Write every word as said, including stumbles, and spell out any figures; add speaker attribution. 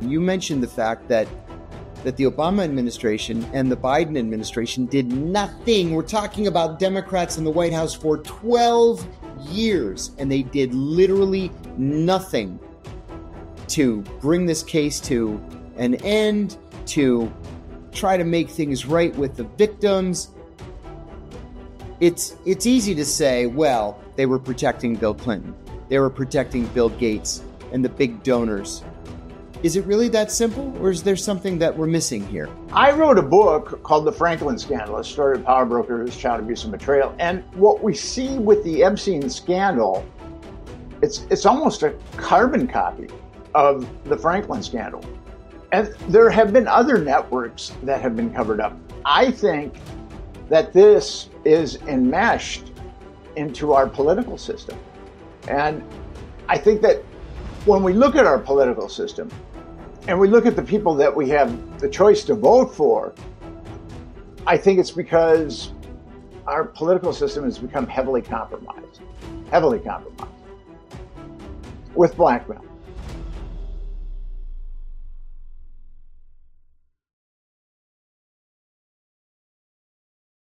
Speaker 1: You mentioned the fact that that the Obama administration and the Biden administration did nothing. We're talking about Democrats in the White House for twelve years, and they did literally nothing to bring this case to an end, to try to make things right with the victims. It's it's easy to say, well, they were protecting Bill Clinton. They were protecting Bill Gates and the big donors. Is it really that simple, or is there something that we're missing here?
Speaker 2: I wrote a book called The Franklin Scandal, a story of power brokers, child abuse, and betrayal. And what we see with the Epstein scandal, it's it's almost a carbon copy of the Franklin scandal. And there have been other networks that have been covered up. I think that this is enmeshed into our political system. And I think that when we look at our political system, and we look at the people that we have the choice to vote for, I think it's because our political system has become heavily compromised, heavily compromised with blackmail.